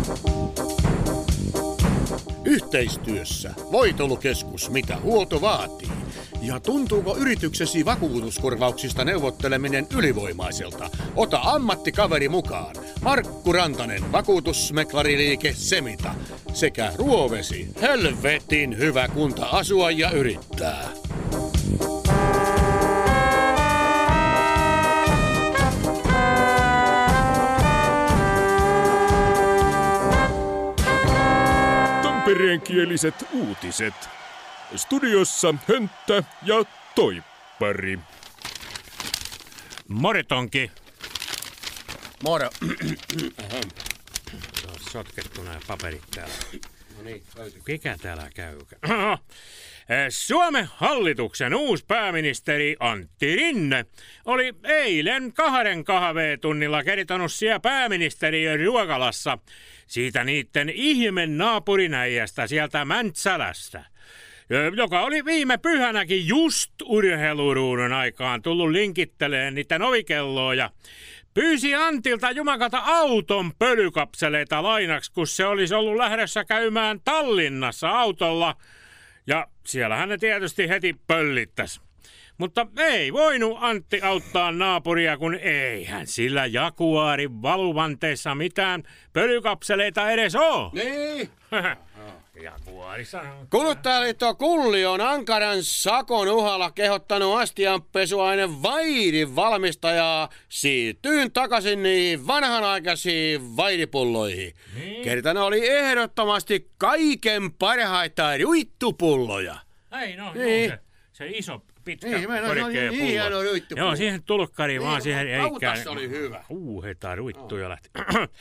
Yhteistyössä Voitelukeskus, mitä huolto vaatii. Ja tuntuuko yrityksesi vakuutuskorvauksista neuvotteleminen ylivoimaiselta? Ota ammattikaveri mukaan. Markku Rantanen, vakuutusmeklariliike Semita. Sekä Ruovesi, helvetin hyvä kunta asua ja yrittää. Tampereenkieliset uutiset. Studiossa Hönttä ja Toippari. Moritonki. Moro. Se on sotkettu nämä paperit täällä. No niin, Mikä täällä käy? Suomen hallituksen uusi pääministeri Antti Rinne oli eilen 2 kahvetunnilla kertonut siellä pääministeriön ruokalassa siitä niitten ihmen naapurinäijästä sieltä Mäntsälästä, joka oli viime pyhänäkin just urheiluruudun aikaan tullut linkitteleen niiden ovikelloa ja pyysi Antilta jumakata auton pölykapseleita lainaksi, kun se olisi ollut lähdössä käymään Tallinnassa autolla. Ja siellähän ne tietysti heti pöllittäisi. Mutta ei voinut Antti auttaa naapuria, kun eihän sillä Jaguarin valuvanteessa mitään pölykapseleita edes ole. Niin. Jaguarissa. Kuluttajaliitto Kulli on ankaran sakon uhalla kehottanut astianpesuaine Vaidin valmistajaa siirtyyn takaisin niihin vanhanaikaisiin vaidipulloihin. Niin. Kerta ne oli ehdottomasti kaiken parhaita ruittupulloja. Ei no, Niin. se iso pitkä Niin, korkea pullo. hieno ruittupullo. Joo, siihen tulkkari vaan siihen eikä. Kautassa oli hyvä. Heta ruittuja lähti.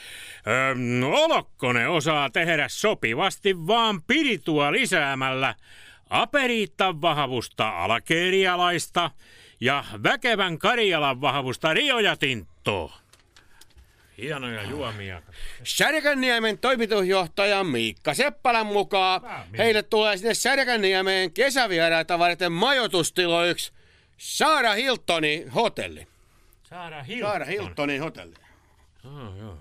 Olokkonen osaa tehdä sopivasti vaan piritua lisäämällä aperiittan vahvusta alkeerialaista ja väkevän Karjalan vahvusta Rio ja Tinto. Hienoja juomia. Särkänniemen toimitusjohtaja Miikka Seppälän mukaan heille tulee sinne Särkänniemeen kesävieraita varten majoitustiloiksi Saara Hiltonin hotelli. Saara Hiltonin hotelli. Joo.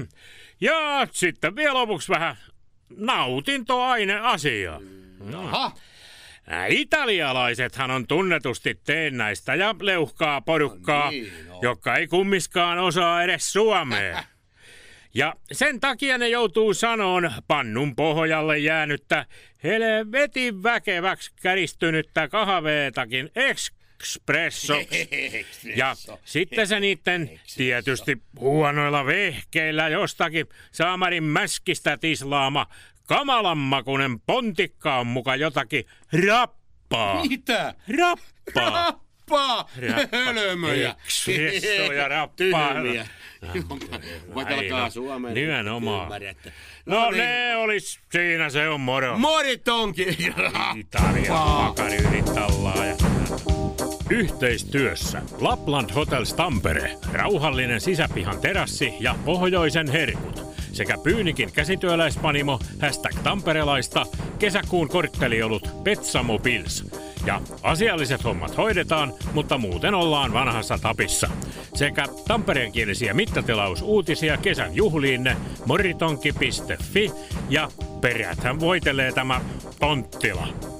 Ja sitten vielä lopuksi vähän nautintoaineasiaa. Aha. Italialaisethan on tunnetusti teennäistä ja leuhkaa porukkaa, joka ei kummiskaan osaa edes suomea. Ja sen takia ne joutuu sanoon pannun pohjalle jäänyttä helvetin väkeväksi käristynyttä kahveetakin espressoksi. Ja sitten se niitten tietysti huonoilla vehkeillä jostakin saamarin mäskistä tislaama kamalanmakunen pontikka on muka jotakin rappaa. Mitä? Rappaa. Rappaa. Hölmöjä. Espresso ja rappaa. Tyhmiä. Voit alkaa suomeen. Nimenomaan. No ne olis, siinä se on moro. Moritonki. Italia pakaryyritallaa ja... Yhteistyössä Lapland Hotels Tampere, rauhallinen sisäpihan terassi ja pohjoisen herkut. Sekä Pyynikin käsityöläispanimo, #tamperelaista, kesäkuun kortteliolut Petsamo Pils. Ja asialliset hommat hoidetaan, mutta muuten ollaan vanhassa tapissa. Sekä tampereenkielisiä mittatilausuutisia kesän juhliinne moritonki.fi ja peräthän voitelee tämä Tonttila.